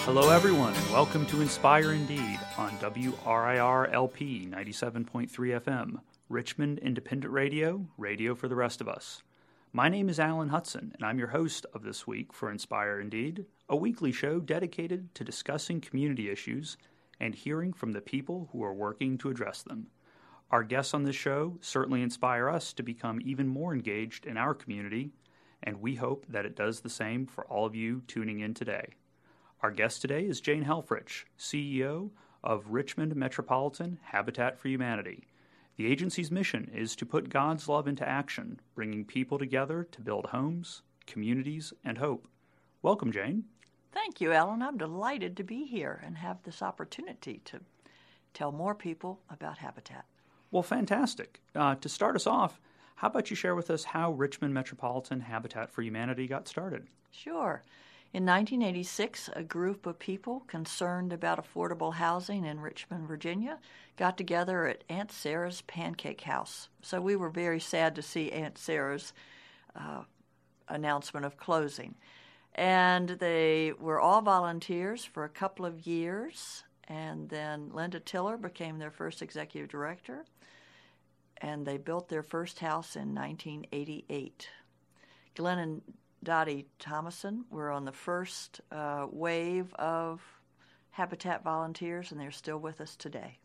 Hello, everyone, and welcome to Inspire Indeed on WRIR LP 97.3 FM, Richmond Independent Radio, radio for the rest of us. My name is Alan Hudson, and I'm your host of this week for Inspire Indeed, a weekly show dedicated to discussing community issues and hearing from the people who are working to address them. Our guests on this show certainly inspire us to become even more engaged in our community, and we hope that it does the same for all of you tuning in today. Our guest today is Jane Helfrich, CEO of Richmond Metropolitan Habitat for Humanity. The agency's mission is to put God's love into action, bringing people together to build homes, communities, and hope. Welcome, Jane. Thank you, Alan. I'm delighted to be here and have this opportunity to tell more people about Habitat. Well, fantastic. To start us off, how about you share with us how Richmond Metropolitan Habitat for Humanity got started? Sure. In 1986, a group of people concerned about affordable housing in Richmond, Virginia, got together at Aunt Sarah's Pancake House. So we were very sad to see Aunt Sarah's announcement of closing. And they were all volunteers for a couple of years, and then Linda Tiller became their first executive director, and they built their first house in 1988. Glenn and Dottie Thomason were on the first wave of Habitat volunteers, and they're still with us today.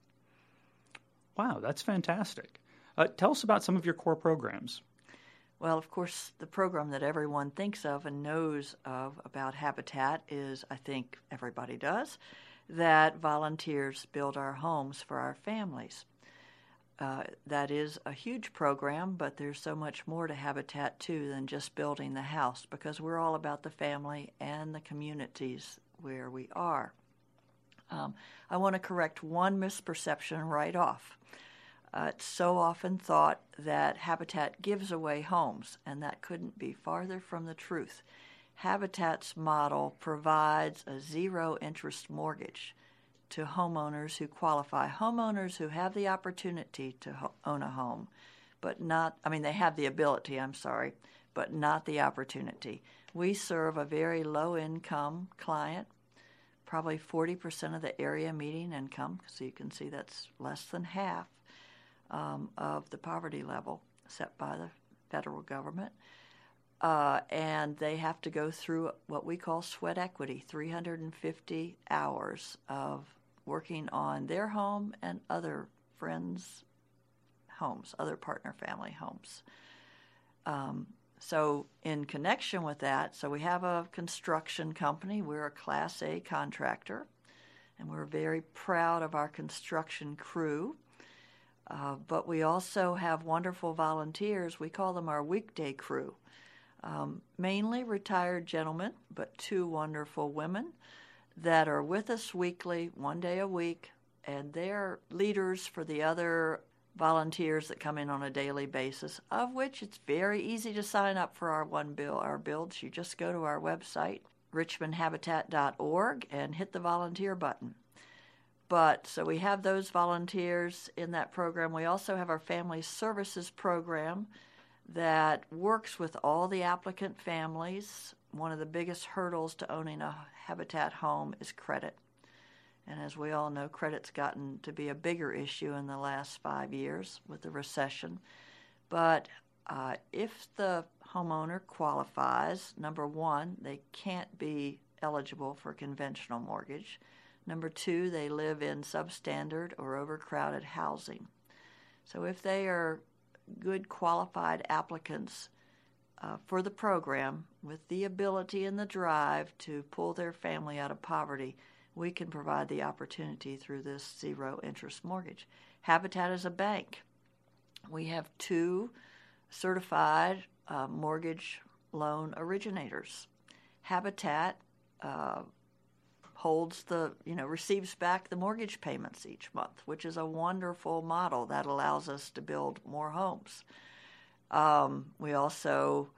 Wow, that's fantastic. Tell us about some of your core programs. Well, of course, the program that everyone thinks of and knows of about Habitat is, I think everybody does, that volunteers build our homes for our families. That is a huge program, but there's so much more to Habitat, too, than just building the house, because we're all about the family and the communities where we are. I want to correct one misperception right off. It's so often thought that Habitat gives away homes, and that couldn't be farther from the truth. Habitat's model provides a zero-interest mortgage to homeowners who qualify, homeowners who have the opportunity to own a home, but not, they have the ability, but not the opportunity. We serve a very low-income client, probably 40% of the area median income, so you can see that's less than half of the poverty level set by the federal government. And they have to go through what we call sweat equity, 350 hours of working on their home and other friends' homes, other partner family homes. So in connection with that, so we have a construction company. We're a Class A contractor, and we're very proud of our construction crew. But we also have wonderful volunteers. We call them our weekday crew. Mainly retired gentlemen, but two wonderful women that are with us weekly, one day a week, and they're leaders for the other volunteers that come in on a daily basis, of which it's very easy to sign up for our builds. You just go to our website, richmondhabitat.org, and hit the volunteer button. But so we have those volunteers in that program. We also have our family services program that works with all the applicant families. One of the biggest hurdles to owning a Habitat home is credit. And as we all know, credit's gotten to be a bigger issue in the last 5 years with the recession. But if the homeowner qualifies, number one, they can't be eligible for a conventional mortgage. Number two, they live in substandard or overcrowded housing. So if they are good qualified applicants for the program with the ability and the drive to pull their family out of poverty, we can provide the opportunity through this zero-interest mortgage. Habitat is a bank. We have 2 certified mortgage loan originators. Habitat receives back the mortgage payments each month, which is a wonderful model that allows us to build more homes. We also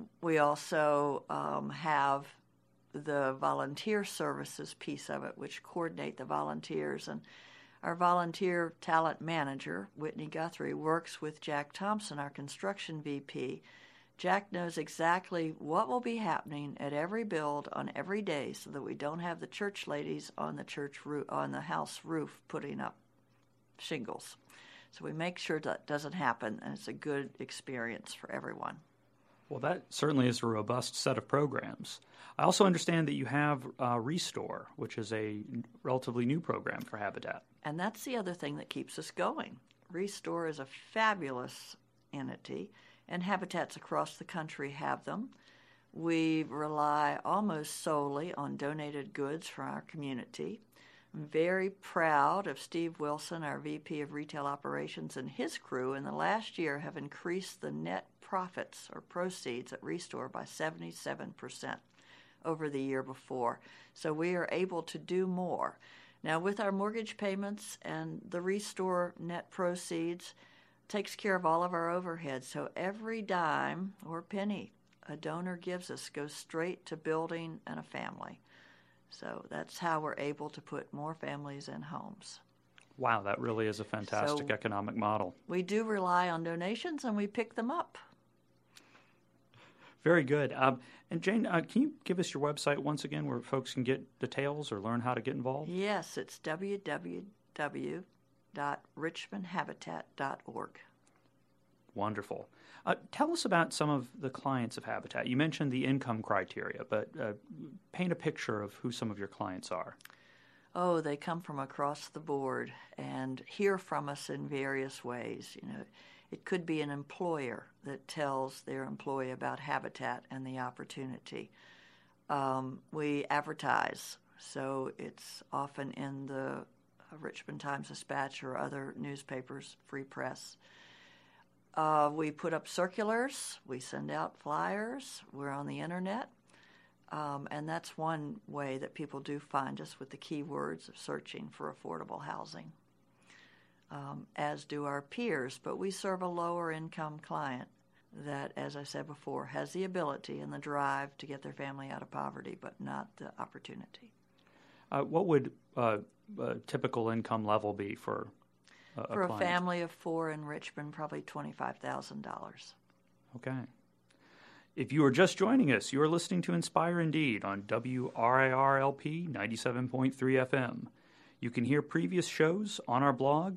have the volunteer services piece of it, which coordinate the volunteers. And our volunteer talent manager, Whitney Guthrie, works with Jack Thompson, our construction VP. Jack knows exactly what will be happening at every build on every day so that we don't have the church ladies on the church roof, on the house roof putting up shingles. So we make sure that doesn't happen, and it's a good experience for everyone. Well, that certainly is a robust set of programs. I also understand that you have Restore, which is a relatively new program for Habitat. And that's the other thing that keeps us going. Restore is a fabulous entity, and habitats across the country have them. We rely almost solely on donated goods from our community. I'm very proud of Steve Wilson, our VP of Retail Operations, and his crew in the last year have increased the net profits or proceeds at Restore by 77% over the year before. So we are able to do more. Now, with our mortgage payments and the Restore net proceeds, takes care of all of our overhead. So every dime or penny a donor gives us goes straight to building and a family. So that's how we're able to put more families in homes. Wow, that really is a fantastic economic model. We do rely on donations, and we pick them up. Very good. And Jane, can you give us your website once again where folks can get details or learn how to get involved? Yes, it's www.richmondhabitat.org. Wonderful. Tell us about some of the clients of Habitat. You mentioned the income criteria, but paint a picture of who some of your clients are. Oh, they come from across the board and hear from us in various ways. You know, it could be an employer that tells their employee about Habitat and the opportunity. We advertise, so it's often in the Richmond Times-Dispatch or other newspapers, Free Press. We put up circulars, we send out flyers, we're on the internet, and that's one way that people do find us with the keywords of searching for affordable housing, as do our peers. But we serve a lower income client that, as I said before, has the ability and the drive to get their family out of poverty, but not the opportunity. What would a typical income level be for a family of four in Richmond, probably $25,000. Okay. If you are just joining us, you are listening to Inspire Indeed on WRIR-LP 97.3 FM. You can hear previous shows on our blog,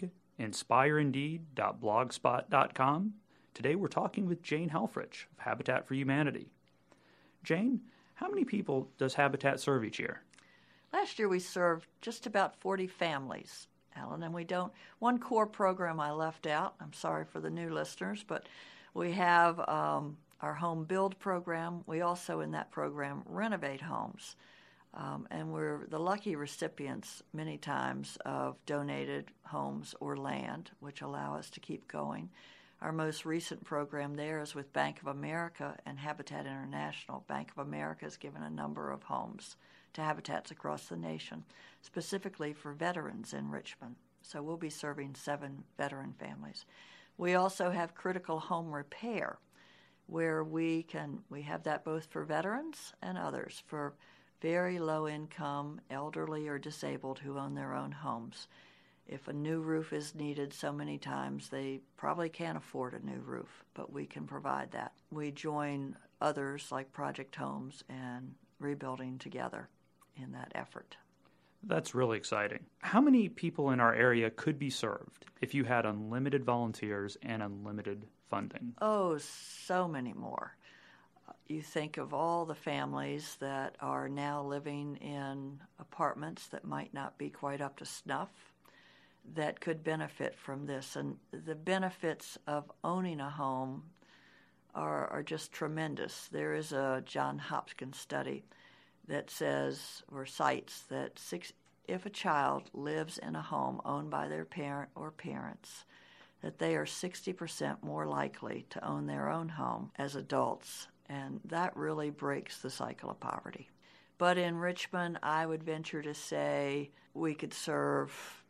inspireindeed.blogspot.com. Today we're talking with Jane Helfrich of Habitat for Humanity. Jane, how many people does Habitat serve each year? Last year we served just about 40 families, Alan, and we don't. One core program I left out, I'm sorry for the new listeners, but we have our home build program. We also, in that program, renovate homes. And we're the lucky recipients many times of donated homes or land, which allow us to keep going. Our most recent program there is with Bank of America and Habitat International. Bank of America has given a number of homes to habitats across the nation, specifically for veterans in Richmond. So we'll be serving 7 veteran families. We also have critical home repair, where we have that both for veterans and others, for very low income, elderly or disabled who own their own homes. If a new roof is needed, so many times they probably can't afford a new roof, but we can provide that. We join others like Project Homes and Rebuilding together in that effort. That's really exciting. How many people in our area could be served if you had unlimited volunteers and unlimited funding? Oh, so many more. You think of all the families that are now living in apartments that might not be quite up to snuff that could benefit from this. And the benefits of owning a home are just tremendous. There is a Johns Hopkins study that says or cites that if a child lives in a home owned by their parent or parents, that they are 60% more likely to own their own home as adults, and that really breaks the cycle of poverty. But in Richmond, I would venture to say we could serve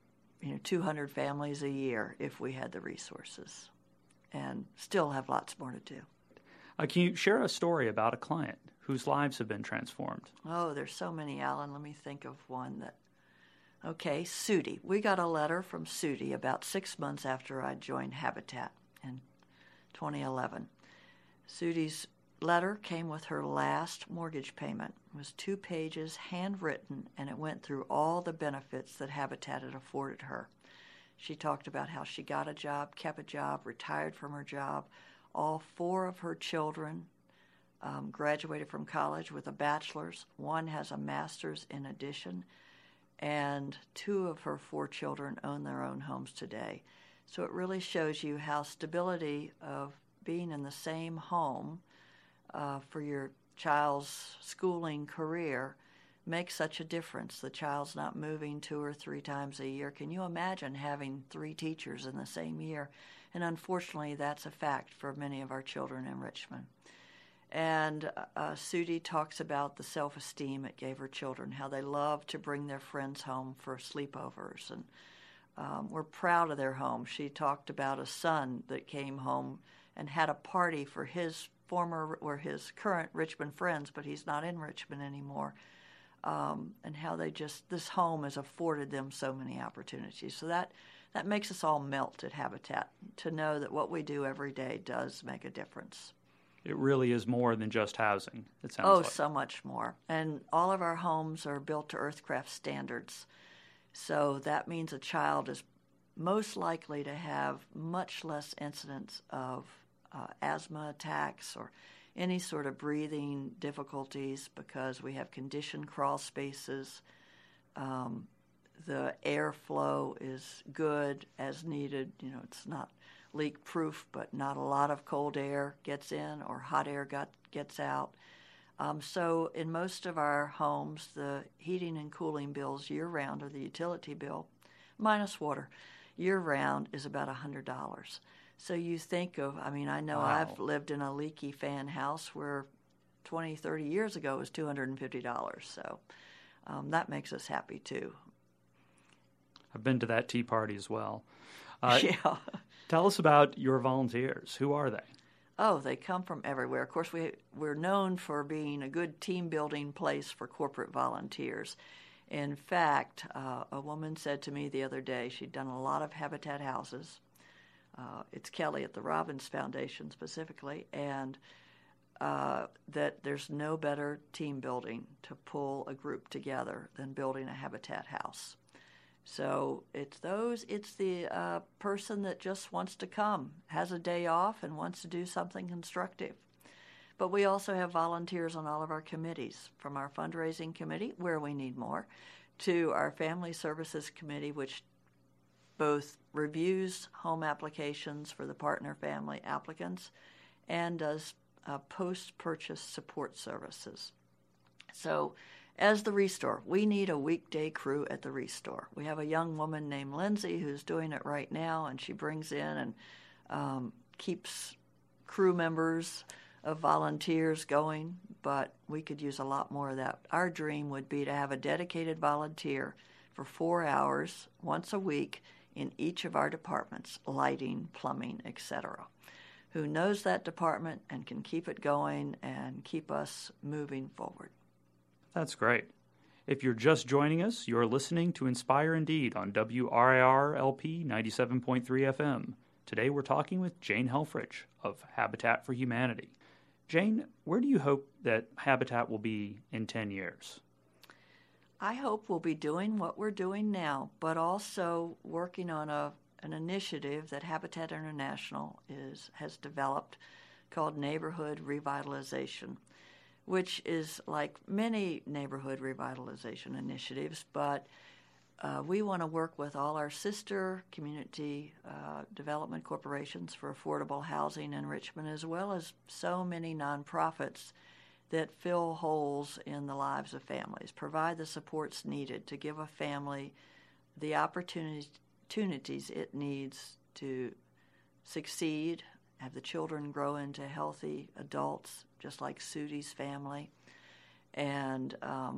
200 families a year if we had the resources, and still have lots more to do. Can you share a story about a client whose lives have been transformed? Oh, there's so many, Alan. Let me think of one that... Okay, Sudi. We got a letter from Sudi about 6 months after I joined Habitat in 2011. Sudi's letter came with her last mortgage payment. It was 2 pages, handwritten, and it went through all the benefits that Habitat had afforded her. She talked about how she got a job, kept a job, retired from her job. All 4 of her children graduated from college with a bachelor's. 1 has a master's in addition, and 2 of her 4 children own their own homes today. So it really shows you how stability of being in the same home for your child's schooling career makes such a difference. The child's not moving 2 or 3 times a year. Can you imagine having 3 teachers in the same year? And unfortunately, that's a fact for many of our children in Richmond. And Sudi talks about the self-esteem it gave her children, how they love to bring their friends home for sleepovers, and we're proud of their home. She talked about a son that came home and had a party for his his current Richmond friends, but he's not in Richmond anymore, and how this home has afforded them so many opportunities. So that makes us all melt at Habitat, to know that what we do every day does make a difference. It really is more than just housing, it sounds like. So much more. And all of our homes are built to Earthcraft standards. So that means a child is most likely to have much less incidence of asthma attacks or any sort of breathing difficulties, because we have conditioned crawl spaces. The airflow is good as needed. It's not leak-proof, but not a lot of cold air gets in or hot air gets out. So in most of our homes, the heating and cooling bills year-round, or the utility bill, minus water, year-round is about $100. So you think of, I know Wow. I've lived in a leaky fan house where 20, 30 years ago it was $250. So that makes us happy too. I've been to that tea party as well. Yeah. Tell us about your volunteers. Who are they? Oh, they come from everywhere. Of course, we're known for being a good team-building place for corporate volunteers. In fact, a woman said to me the other day, she'd done a lot of Habitat houses. It's Kelly at the Robbins Foundation specifically, and that there's no better team building to pull a group together than building a Habitat house. So it's the person that just wants to come, has a day off, and wants to do something constructive. But we also have volunteers on all of our committees, from our fundraising committee, where we need more, to our family services committee, which both reviews home applications for the partner family applicants and does post-purchase support services. So as the Restore, we need a weekday crew at the Restore. We have a young woman named Lindsay who's doing it right now, and she brings in and keeps crew members of volunteers going, but we could use a lot more of that. Our dream would be to have a dedicated volunteer for 4 hours once a week in each of our departments, lighting, plumbing, etc., who knows that department and can keep it going and keep us moving forward. That's great. If you're just joining us, you're listening to Inspire Indeed on WRIR LP 97.3 FM. Today we're talking with Jane Helfrich of Habitat for Humanity. Jane, where do you hope that Habitat will be in 10 years? I hope we'll be doing what we're doing now, but also working on an initiative that Habitat International has developed called Neighborhood Revitalization, which is like many neighborhood revitalization initiatives, but we want to work with all our sister community development corporations for affordable housing in Richmond, as well as so many nonprofits that fill holes in the lives of families, provide the supports needed to give a family the opportunities it needs to succeed, have the children grow into healthy adults, just like Sudi's family, and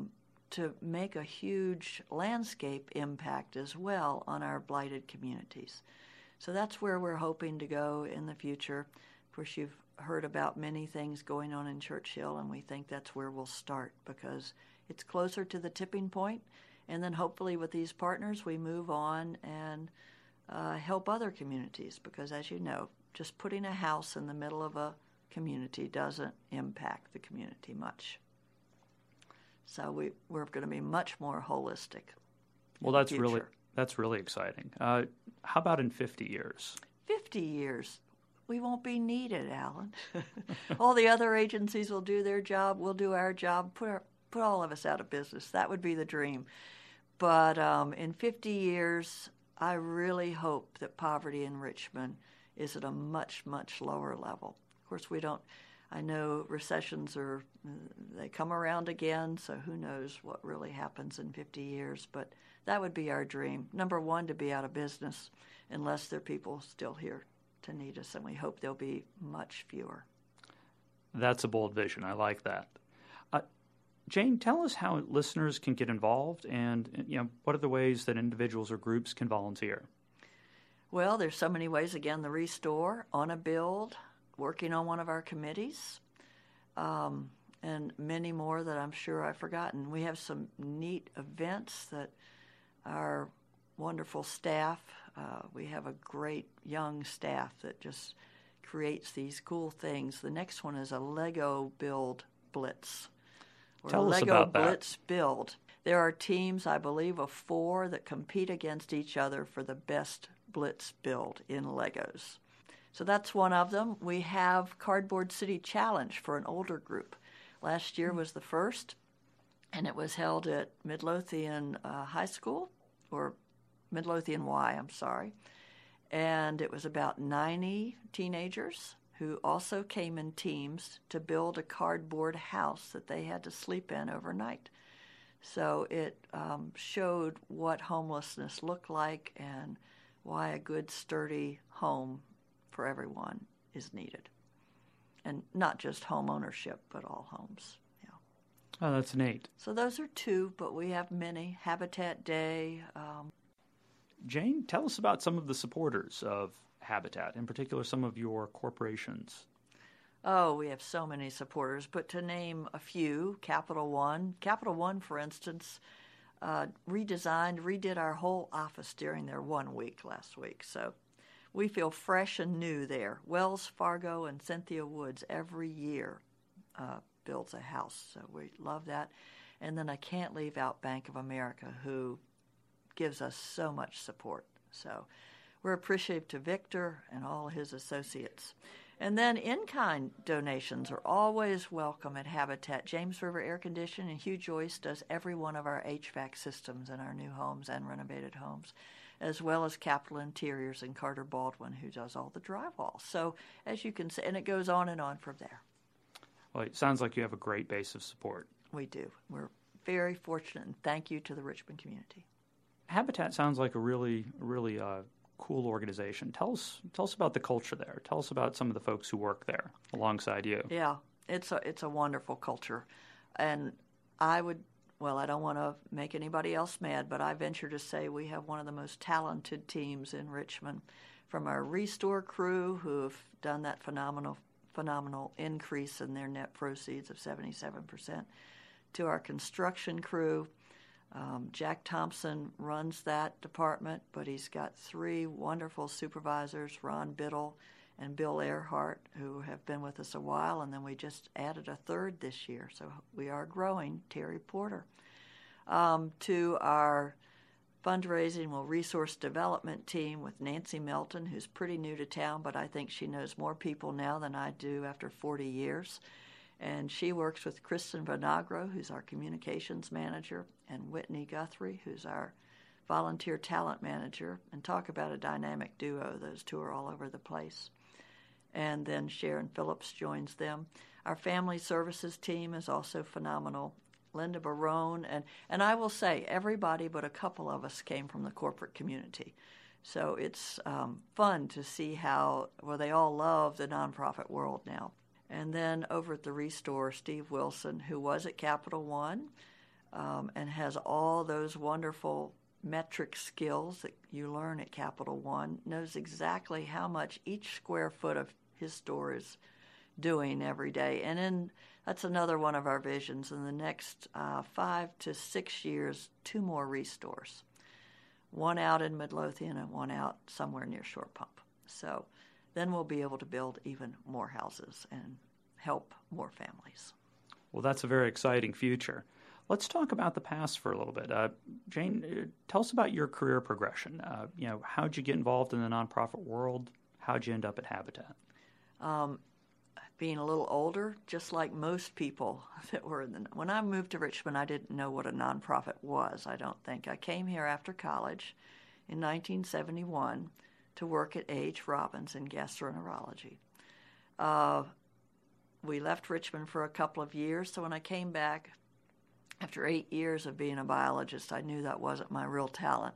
to make a huge landscape impact as well on our blighted communities. So that's where we're hoping to go in the future. Of course, you've heard about many things going on in Churchill, and we think that's where we'll start because it's closer to the tipping point, and then hopefully with these partners we move on and help other communities because, as you know, just putting a house in the middle of a community doesn't impact the community much. So we're going to be much more holistic. Well, that's really exciting. How about in 50 years? 50 years, we won't be needed, Alan. All the other agencies will do their job. We'll do our job. Put all of us out of business. That would be the dream. But in 50 years, I really hope that poverty in Richmond is at a much, much lower level. Of course, I know recessions they come around again, so who knows what really happens in 50 years. But that would be our dream. Number one, to be out of business, unless there are people still here to need us, and we hope there'll be much fewer. That's a bold vision. I like that. Jane, tell us how listeners can get involved, and what are the ways that individuals or groups can volunteer? Well, there's so many ways. Again, the Restore, On a Build, working on one of our committees, and many more that I'm sure I've forgotten. We have some neat events that our wonderful staff, we have a great young staff that just creates these cool things. The next one is a Lego Build Blitz. Tell us about that. Lego Blitz Build. There are teams, I believe, of 4 that compete against each other for the best Blitz build in Legos. So that's one of them. We have Cardboard City Challenge for an older group. Last year was the first, and it was held at Midlothian High School, or Midlothian Y, I'm sorry. And it was about 90 teenagers who also came in teams to build a cardboard house that they had to sleep in overnight. So it showed what homelessness looked like and why a good, sturdy home for everyone is needed. And not just home ownership, but all homes. Yeah. Oh, that's neat. So those are 2, but we have many. Habitat Day. Jane, tell us about some of the supporters of Habitat, in particular some of your corporations. Oh, we have so many supporters, but to name a few, Capital One, for instance, redid our whole office during their 1 week last week. So we feel fresh and new there. Wells Fargo and Cynthia Woods every year builds a house, so we love that. And then I can't leave out Bank of America, who gives us so much support. So we're appreciative to Victor and all his associates. And then in-kind donations are always welcome at Habitat. James River Air Conditioning and Hugh Joyce does every one of our HVAC systems in our new homes and renovated homes, as well as Capital Interiors and Carter Baldwin, who does all the drywall. So as you can see, and it goes on and on from there. Well, it sounds like you have a great base of support. We do. We're very fortunate, and thank you to the Richmond community. Habitat sounds like a really cool organization. Tell us about the culture there. Tell us about some of the folks who work there alongside you. Yeah, it's a wonderful culture, and I don't want to make anybody else mad, but I venture to say we have one of the most talented teams in Richmond, from our Restore crew, who have done that phenomenal increase in their net proceeds of 77%, to our construction crew. Jack Thompson runs that department, but he's got 3 wonderful supervisors, Ron Biddle and Bill Earhart, who have been with us a while, and then we just added a 3rd this year, so we are growing, Terry Porter. To our fundraising, resource development team with Nancy Melton, who's pretty new to town, but I think she knows more people now than I do after 40 years. And she works with Kristen Vinagro, who's our communications manager, and Whitney Guthrie, who's our volunteer talent manager. And talk about a dynamic duo. Those 2 are all over the place. And then Sharon Phillips joins them. Our family services team is also phenomenal. Linda Barone, and I will say everybody but a couple of us came from the corporate community. So it's fun to see how, they all love the nonprofit world now. And then over at the Restore, Steve Wilson, who was at Capital One and has all those wonderful metric skills that you learn at Capital One, knows exactly how much each square foot of his store is doing every day. And that's another one of our visions. In the next 5 to 6 years, 2 more Restores. One out in Midlothian and one out somewhere near Short Pump. So then we'll be able to build even more houses and help more families. Well, that's a very exciting future. Let's talk about the past for a little bit. Jane, tell us about your career progression. How'd you get involved in the nonprofit world? How'd you end up at Habitat? Being a little older, just like most people that were when I moved to Richmond, I didn't know what a nonprofit was, I don't think. I came here after college in 1971 to work at A.H. Robbins in gastroenterology. We left Richmond for a couple of years, so when I came back, after 8 years of being a biologist, I knew that wasn't my real talent.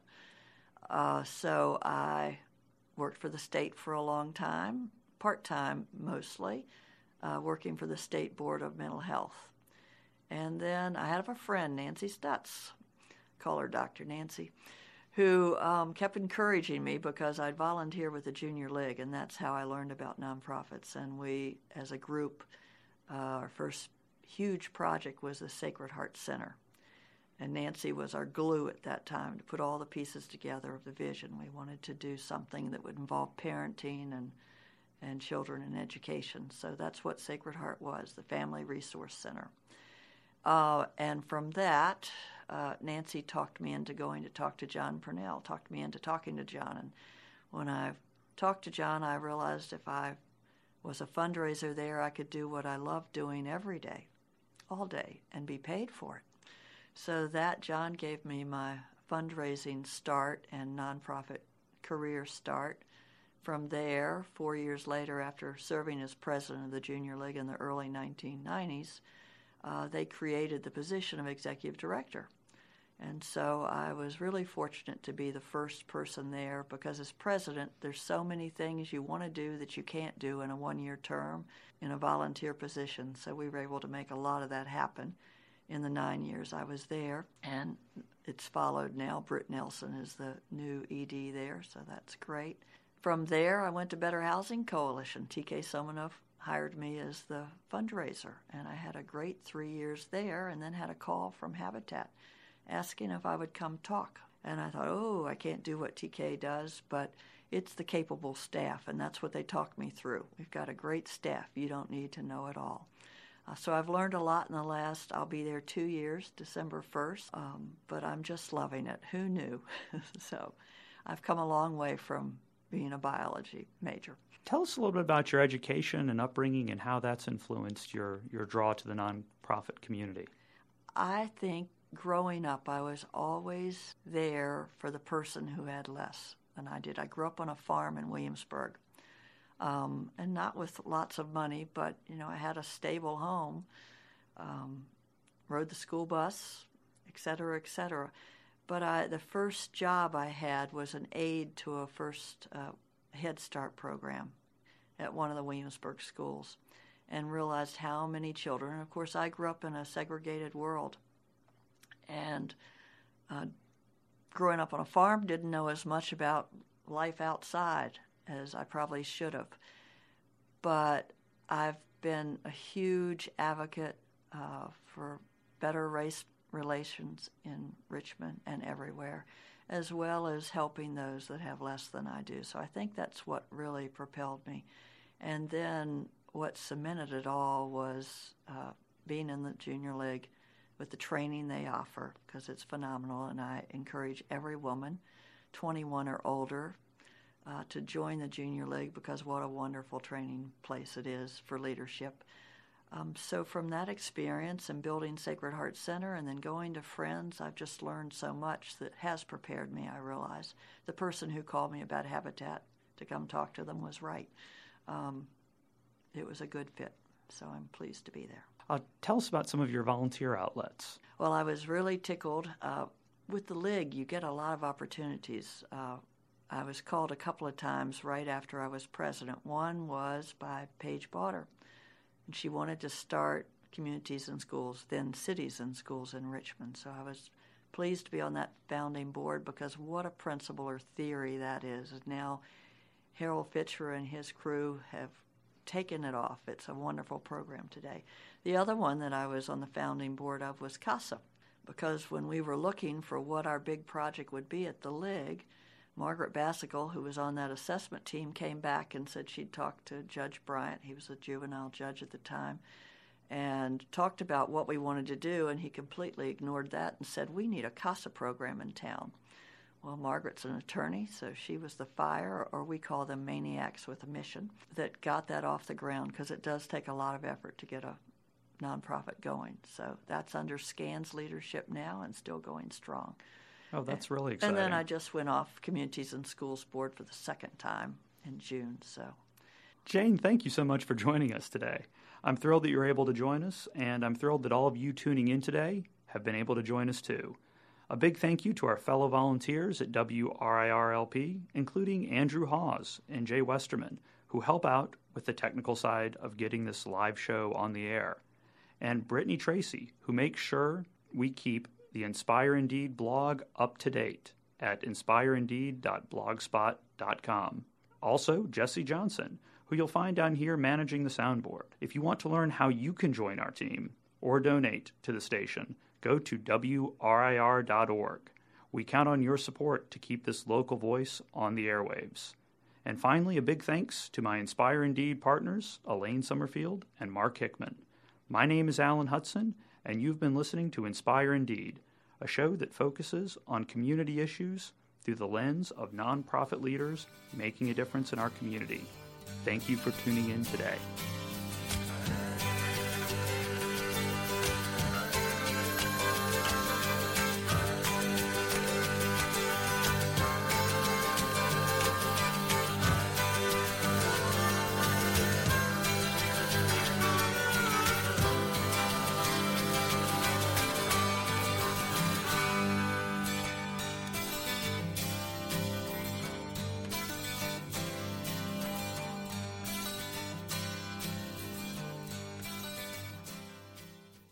So I worked for the state for a long time, part-time mostly, working for the State Board of Mental Health. And then I had a friend, Nancy Stutz, call her Dr. Nancy, who kept encouraging me because I'd volunteer with the Junior League, and that's how I learned about nonprofits. And we, as a group, our first huge project was the Sacred Heart Center. And Nancy was our glue at that time to put all the pieces together of the vision. We wanted to do something that would involve parenting and children and education. So that's what Sacred Heart was, the Family Resource Center. And from that, Nancy talked me into going to talk to John Purnell, talked me into talking to John. And when I talked to John, I realized if I was a fundraiser there, I could do what I loved doing every day, all day, and be paid for it. So that John gave me my fundraising start and nonprofit career start. From there, 4 years later, after serving as president of the Junior League in the early 1990s, they created the position of executive director. And so I was really fortunate to be the first person there because as president, there's so many things you want to do that you can't do in a one-year term in a volunteer position. So we were able to make a lot of that happen in the 9 years I was there. And it's followed now. Britt Nelson is the new ED there, so that's great. From there, I went to Better Housing Coalition. T.K. Somonov hired me as the fundraiser, and I had a great 3 years there and then had a call from Habitat asking if I would come talk. And I thought, I can't do what TK does, but it's the capable staff, and that's what they talked me through. We've got a great staff. You don't need to know it all. So I've learned a lot in the last, I'll be there 2 years, December 1st, but I'm just loving it. Who knew? So I've come a long way from being a biology major. Tell us a little bit about your education and upbringing and how that's influenced your draw to the nonprofit community. I think growing up, I was always there for the person who had less than I did. I grew up on a farm in Williamsburg, and not with lots of money, but, I had a stable home, rode the school bus, et cetera, et cetera. But the first job I had was an aide to a first Head Start program at one of the Williamsburg schools and realized how many children, and of course I grew up in a segregated world, and growing up on a farm, didn't know as much about life outside as I probably should have. But I've been a huge advocate for better race relations in Richmond and everywhere, as well as helping those that have less than I do. So I think that's what really propelled me. And then what cemented it all was being in the Junior League with the training they offer, because it's phenomenal, and I encourage every woman, 21 or older, to join the Junior League, because what a wonderful training place it is for leadership. So from that experience and building Sacred Heart Center and then going to Friends, I've just learned so much that has prepared me, I realize. The person who called me about Habitat to come talk to them was right. It was a good fit, so I'm pleased to be there. Tell us about some of your volunteer outlets. Well, I was really tickled. With the League, you get a lot of opportunities. I was called a couple of times right after I was president. One was by Paige Bauder, and she wanted to start communities and schools, then cities and schools in Richmond. So I was pleased to be on that founding board, because what a principle or theory that is. And now Harold Fitcher and his crew have taken it off. It's a wonderful program today. The other one that I was on the founding board of was CASA, because when we were looking for what our big project would be at the League, Margaret Bassicle, who was on that assessment team, came back and said she'd talked to Judge Bryant. He was a juvenile judge at the time, and talked about what we wanted to do, and he completely ignored that and said, we need a CASA program in town. Well, Margaret's an attorney, so she was the fire, or we call them maniacs with a mission, that got that off the ground, because it does take a lot of effort to get a nonprofit going. So that's under SCAN's leadership now and still going strong. Oh, that's really exciting. And then I just went off Communities and Schools Board for the second time in June. So, Jane, thank you so much for joining us today. I'm thrilled that you're able to join us, and I'm thrilled that all of you tuning in today have been able to join us too. A big thank you to our fellow volunteers at WRIR-LP, including Andrew Hawes and Jay Westerman, who help out with the technical side of getting this live show on the air, and Brittany Tracy, who makes sure we keep the Inspire Indeed blog up to date at inspireindeed.blogspot.com. Also, Jesse Johnson, who you'll find down here managing the soundboard. If you want to learn how you can join our team or donate to the station, go to WRIR.org. We count on your support to keep this local voice on the airwaves. And finally, a big thanks to my Inspire Indeed partners, Elaine Summerfield and Mark Hickman. My name is Alan Hudson, and you've been listening to Inspire Indeed, a show that focuses on community issues through the lens of nonprofit leaders making a difference in our community. Thank you for tuning in today.